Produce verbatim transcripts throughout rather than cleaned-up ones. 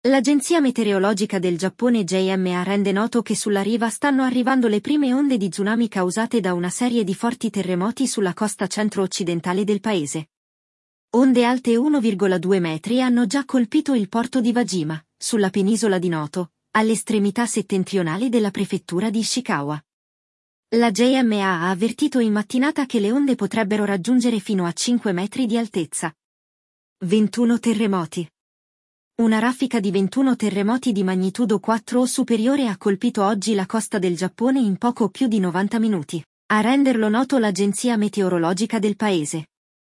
L'Agenzia Meteorologica del Giappone J M A rende noto che sulla riva stanno arrivando le prime onde di tsunami causate da una serie di forti terremoti sulla costa centro-occidentale del paese. Onde alte uno virgola due metri hanno già colpito il porto di Wajima, sulla penisola di Noto, all'estremità settentrionale della prefettura di Ishikawa. La J M A ha avvertito in mattinata che le onde potrebbero raggiungere fino a cinque metri di altezza. ventuno terremoti. Una raffica di ventuno terremoti di magnitudo quattro o superiore ha colpito oggi la costa del Giappone in poco più di novanta minuti, a renderlo noto l'agenzia meteorologica del paese.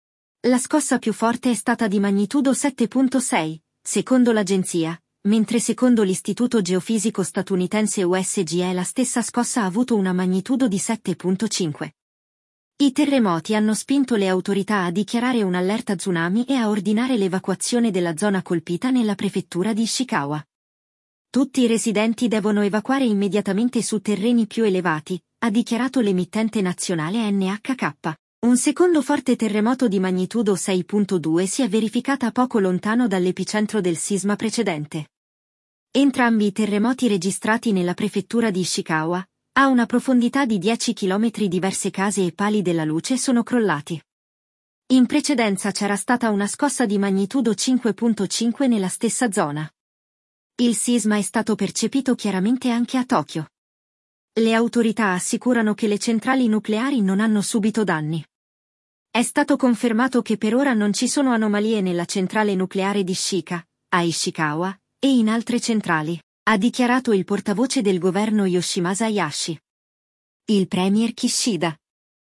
La scossa più forte è stata di magnitudo sette virgola sei, secondo l'agenzia, mentre secondo l'Istituto Geofisico statunitense U S G E la stessa scossa ha avuto una magnitudo di sette virgola cinque. I terremoti hanno spinto le autorità a dichiarare un'allerta tsunami e a ordinare l'evacuazione della zona colpita nella prefettura di Ishikawa. Tutti i residenti devono evacuare immediatamente su terreni più elevati, ha dichiarato l'emittente nazionale N H K. Un secondo forte terremoto di magnitudo sei virgola due si è verificata poco lontano dall'epicentro del sisma precedente. Entrambi i terremoti registrati nella prefettura di Ishikawa, a una profondità di dieci chilometri, diverse case e pali della luce sono crollati. In precedenza c'era stata una scossa di magnitudo cinque virgola cinque nella stessa zona. Il sisma è stato percepito chiaramente anche a Tokyo. Le autorità assicurano che le centrali nucleari non hanno subito danni. È stato confermato che per ora non ci sono anomalie nella centrale nucleare di Shika, a Ishikawa, e in altre centrali, ha dichiarato il portavoce del governo Yoshimasa Hayashi. Il premier Kishida.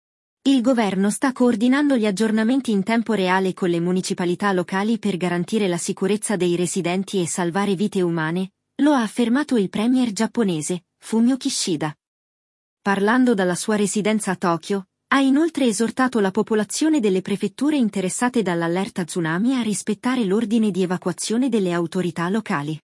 Il governo sta coordinando gli aggiornamenti in tempo reale con le municipalità locali per garantire la sicurezza dei residenti e salvare vite umane, lo ha affermato il premier giapponese, Fumio Kishida. Parlando dalla sua residenza a Tokyo, ha inoltre esortato la popolazione delle prefetture interessate dall'allerta tsunami a rispettare l'ordine di evacuazione delle autorità locali.